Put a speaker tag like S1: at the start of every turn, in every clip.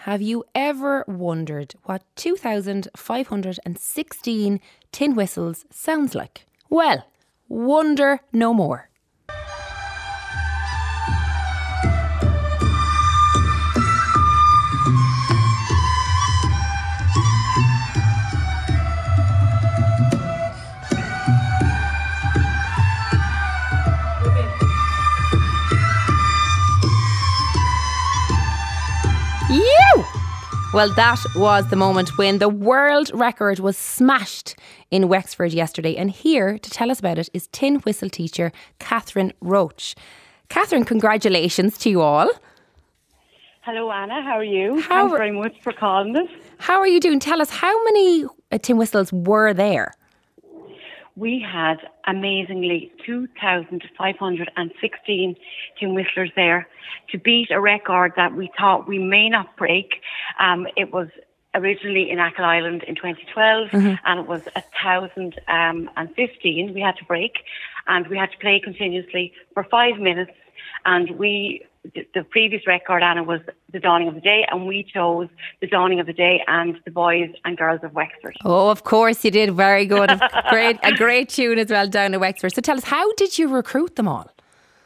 S1: have you ever wondered what 2,516 tin whistles sounds like? Well, wonder no more. Well, that was the moment when the world record was smashed in Wexford yesterday. And here to tell us about it is tin whistle teacher Catherine Roach. Catherine, congratulations to you all.
S2: Hello, Anna. How are you? Thanks very much for calling us.
S1: How are you doing? Tell us, how many tin whistles were there?
S2: We had, amazingly, 2,516 tin whistlers there to beat a record that we thought we may not break. It was originally in Achill Island in 2012, and it was 1,015 we had to break, and we had to play continuously for 5 minutes. And the previous record, Anna, was The Dawning of the Day, and we chose The Dawning of the Day and The Boys and Girls of Wexford.
S1: Oh, of course you did. Very good. A great tune as well down in Wexford. So tell us, how did you recruit them all?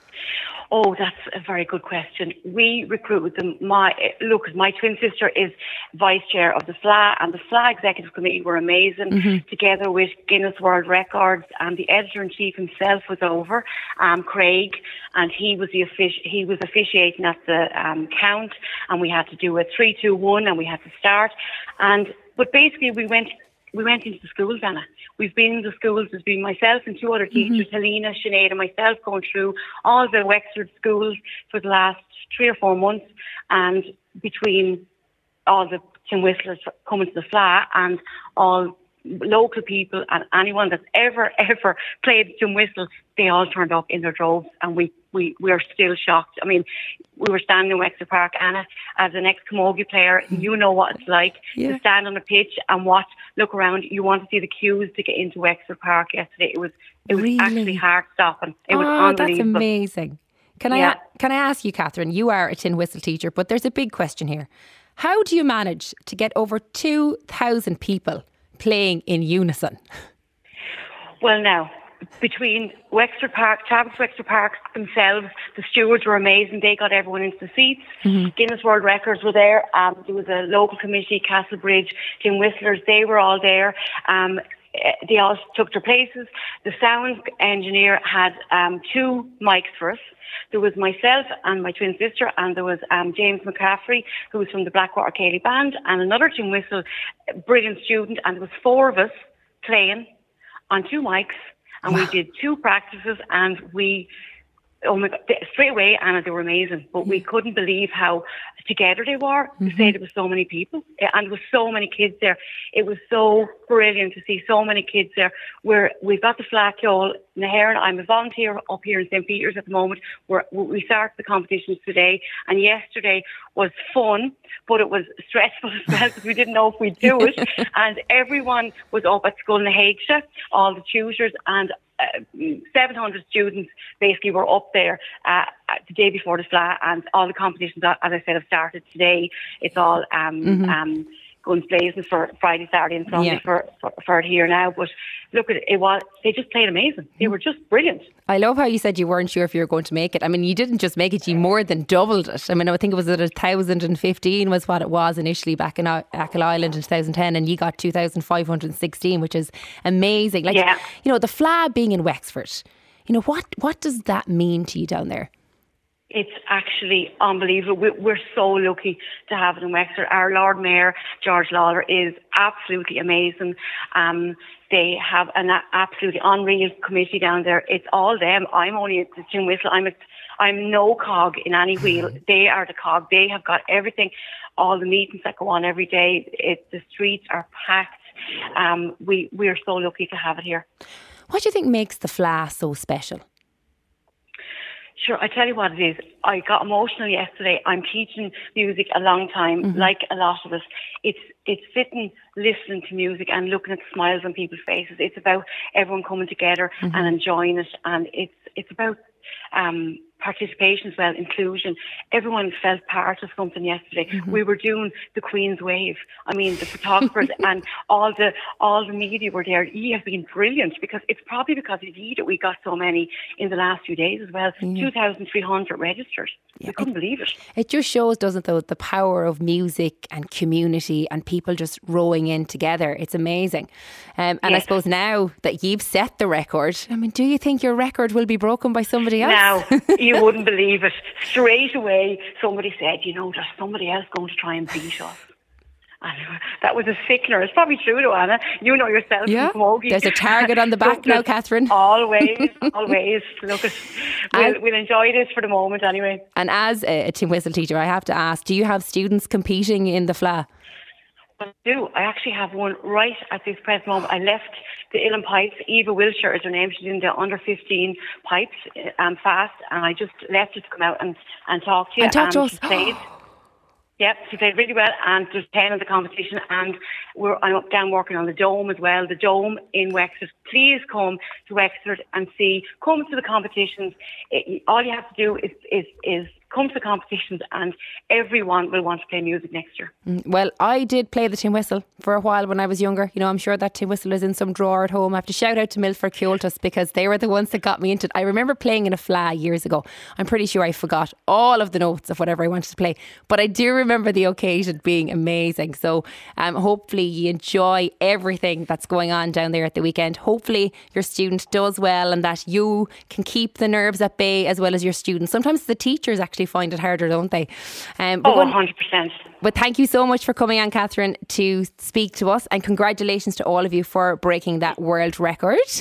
S2: Oh, that's a very good question. We recruited them. My twin sister is vice chair of the FLA, and the FLA executive committee were amazing, together with Guinness World Records, and the editor-in-chief himself was over, Craig, and he was officiating at the count, and we had to do a 3, 2, 1, and we had to start. But basically we went into the schools, Anna. We've been in the schools. There's been myself and 2 other teachers, Helena, Sinead and myself, going through all the Wexford schools for the last 3 or 4 months, and between all the tin whistlers coming to the FLA and all local people and anyone that's ever played the tin whistle, they all turned up in their droves, and we are still shocked. I mean, we were standing in Wexford Park, Anna, as an ex-camogie player. You know what it's like to stand on a pitch and look around. You want to see the queues to get into Wexford Park yesterday. It was
S1: really?
S2: Actually heart-stopping. It was unbelievable.
S1: That's amazing. Can I ask you, Catherine, you are a tin whistle teacher, but there's a big question here. How do you manage to get over 2,000 people playing in unison?
S2: Well, now, between Wexford Park, Travis Wexford Park themselves, the stewards were amazing. They got everyone into the seats. Guinness World Records were there. There was a local committee, Castlebridge, tin whistlers. They were all there. They all took their places. The sound engineer had 2 mics for us. There was myself and my twin sister, and there was James McCaffrey, who was from the Blackwater Cayley Band, and another tin whistle, brilliant student, and there was 4 of us playing on 2 mics, and we did 2 practices, and oh my God, straight away, Anna, they were amazing. But we couldn't believe how together they were, to say there were so many people. And there were so many kids there. It was so brilliant to see so many kids there. We've got the FLA Ceol Naharan. I'm a volunteer up here in St. Peter's at the moment. We started the competitions today, and yesterday was fun, but it was stressful as well because we didn't know if we'd do it. And everyone was up at School na Haigsha, all the tutors, and 700 students basically were up there the day before the FLA, and all the competitions, as I said, have started today. It's all guns blazing for Friday, Saturday and Sunday for it here now. But look, they just played amazing. They were just brilliant.
S1: I love how you said you weren't sure if you were going to make it. I mean, you didn't just make it, you more than doubled it. I mean, I think it was at 1,015 was what it was initially back in Achill Island in 2010, and you got 2,516, which is amazing. Like, you know, the FLA being in Wexford, you know, what does that mean to you down there?
S2: It's actually unbelievable. We're so lucky to have it in Wexford. Our Lord Mayor, George Lawler, is absolutely amazing. They have an absolutely unreal committee down there. It's all them. I'm only at the tin whistle. I'm no cog in any wheel. They are the cog. They have got everything, all the meetings that go on every day. The streets are packed. We are so lucky to have it here.
S1: What do you think makes the FLA so special?
S2: Sure, I tell you what it is. I got emotional yesterday. I'm teaching music a long time, like a lot of us. It's sitting, listening to music and looking at the smiles on people's faces. It's about everyone coming together and enjoying it, and it's about participation as well, inclusion. Everyone felt part of something yesterday. We were doing the Queen's Wave. I mean, the photographers and all the media were there. You have been brilliant, because it's probably because of you that we got so many in the last few days as well. 2,300 registered. We couldn't believe it.
S1: It just shows, doesn't it, the power of music and community and people just rowing in together. It's amazing. And I suppose now that you've set the record, I mean, do you think your record will be broken by somebody else?
S2: Now, you wouldn't believe it. Straight away, somebody said, there's somebody else going to try and beat us. And that was a sickener. It's probably true though, Anna. You know yourself.
S1: Yeah. There's a target on the back now, Catherine.
S2: Always. Look, we'll enjoy this for the moment anyway.
S1: And as a tin whistle teacher, I have to ask, do you have students competing in the FLA?
S2: I do. I actually have one right at this present moment. I left the Illan Pipes. Eva Wilshire is her name. She's in the under 15 pipes fast, and I just left her to come out and talk to you.
S1: And talk to us.
S2: She played. Yep, she played really well, and there's 10 in the competition, and I'm up down working on the Dome as well. The Dome in Wexford. Please come to Wexford and come to the competitions. All you have to do is come to the competitions, and everyone will want to play music next year.
S1: Well, I did play the tin whistle for a while when I was younger. I'm sure that tin whistle is in some drawer at home. I have to shout out to Milford Cultus, because they were the ones that got me into it. I remember playing in a FLA years ago. I'm pretty sure I forgot all of the notes of whatever I wanted to play, but I do remember the occasion being amazing. So hopefully you enjoy everything that's going on down there at the weekend. Hopefully your student does well, and that you can keep the nerves at bay as well as your students. Sometimes the teachers actually find it harder, don't they?
S2: 100%.
S1: But thank you so much for coming on, Catherine, to speak to us, and congratulations to all of you for breaking that world record.